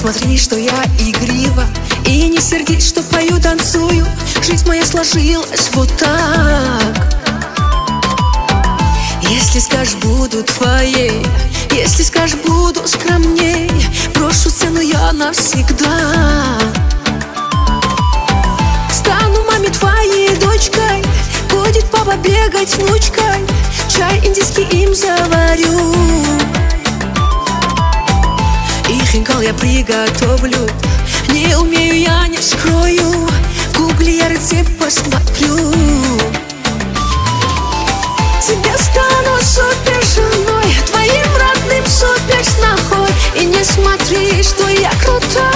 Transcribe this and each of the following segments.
смотри, что я игрива, и не сердись, что пою, танцую. Жизнь моя сложилась вот так. Если скажешь, буду твоей, если скажешь, буду скромней, брошу цену я навсегда. Стану маме твоей дочкой, будет папа бегать с внучкой, чай индийский им заварю. И хинкал я приготовлю, не умею я, не скрою, в гугле я рецепт посмотрю. Тебе стану супер женой, твоим родным супер снохой. И не смотри, что я крутая,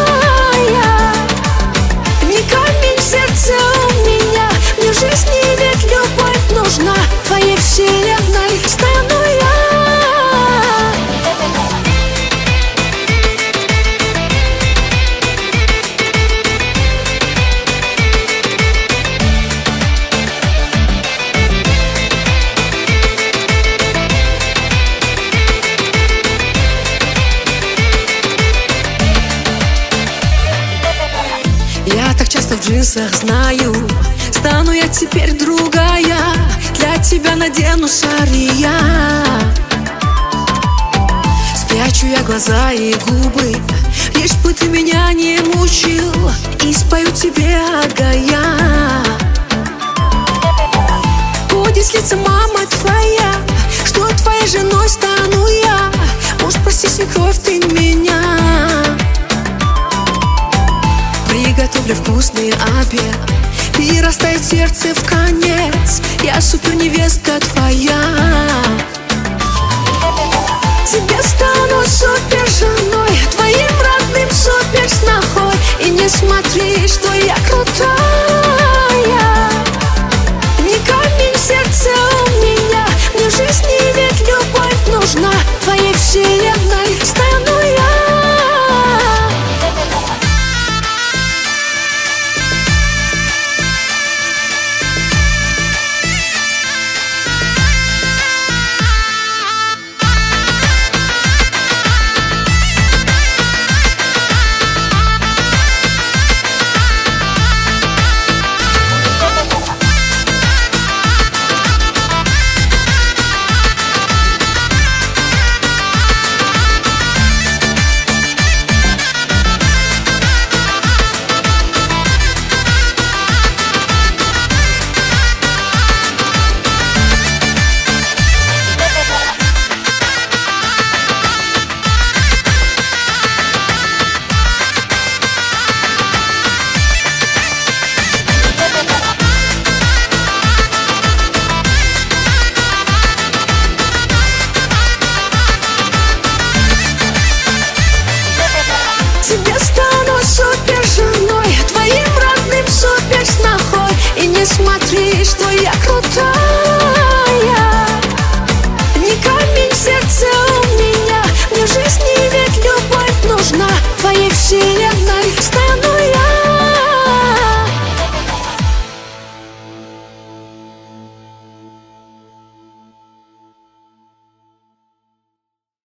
не камень в сердце у меня. Мне в жизни ведь любовь нужна, твоей вселенной стану я. Я так часто в джинсах знаю, стану я теперь другая, для тебя надену шария. Спрячу я глаза и губы, лишь бы ты меня не мучил, и спою тебе агая. Будет слиться мама твоя, что твоей женой стану я. Уж прости, свекровь, ты меня. Приготовлю вкусный обед, и растает сердце в конец. Я супер невестка твоя. Тебе стану супер женой, твоим родным супер снохой. И не смотри, что я крутая, не камень в сердце у меня. Мне в жизни ведь любовь нужна, твоей вселенной стану я. Тебе стану супер женой, твоим родным супер снохой. И не смотри, что я крутая, не камень в сердце у меня. Мне в жизни ведь любовь нужна, твоей вселенной